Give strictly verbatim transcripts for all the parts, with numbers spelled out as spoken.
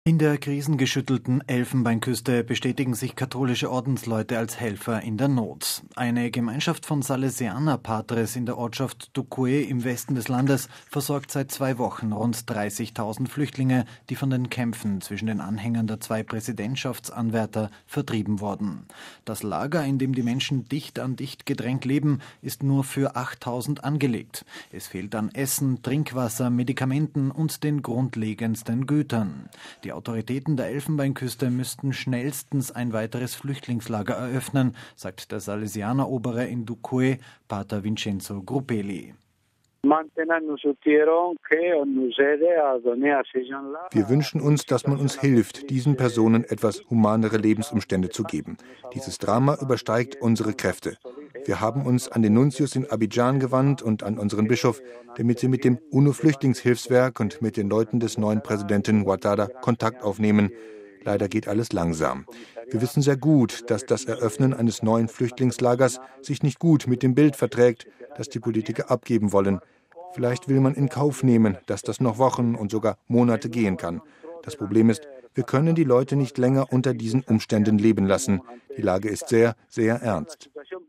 In der krisengeschüttelten Elfenbeinküste bestätigen sich katholische Ordensleute als Helfer in der Not. Eine Gemeinschaft von Salesianer-Patres in der Ortschaft Duque im Westen des Landes versorgt seit zwei Wochen rund dreißigtausend Flüchtlinge, die von den Kämpfen zwischen den Anhängern der zwei Präsidentschaftsanwärter vertrieben wurden. Das Lager, in dem die Menschen dicht an dicht gedrängt leben, ist nur für achttausend angelegt. Es fehlt an Essen, Trinkwasser, Medikamenten und den grundlegendsten Gütern. Die Autoritäten der Elfenbeinküste müssten schnellstens ein weiteres Flüchtlingslager eröffnen, sagt der Salesianer-Obere in Duque, Pater Vincenzo Gruppeli. Wir wünschen uns, dass man uns hilft, diesen Personen etwas humanere Lebensumstände zu geben. Dieses Drama übersteigt unsere Kräfte. Wir haben uns an den Nuntius in Abidjan gewandt und an unseren Bischof, damit sie mit dem UNO-Flüchtlingshilfswerk und mit den Leuten des neuen Präsidenten Ouattara Kontakt aufnehmen. Leider geht alles langsam. Wir wissen sehr gut, dass das Eröffnen eines neuen Flüchtlingslagers sich nicht gut mit dem Bild verträgt, das die Politiker abgeben wollen. Vielleicht will man in Kauf nehmen, dass das noch Wochen und sogar Monate gehen kann. Das Problem ist, wir können die Leute nicht länger unter diesen Umständen leben lassen. Die Lage ist sehr, sehr ernst.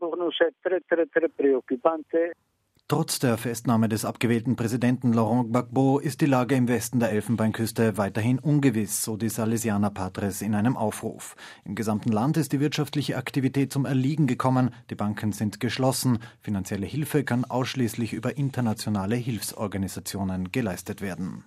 Trotz der Festnahme des abgewählten Präsidenten Laurent Gbagbo ist die Lage im Westen der Elfenbeinküste weiterhin ungewiss, so die Salesianer-Patres in einem Aufruf. Im gesamten Land ist die wirtschaftliche Aktivität zum Erliegen gekommen, die Banken sind geschlossen, finanzielle Hilfe kann ausschließlich über internationale Hilfsorganisationen geleistet werden.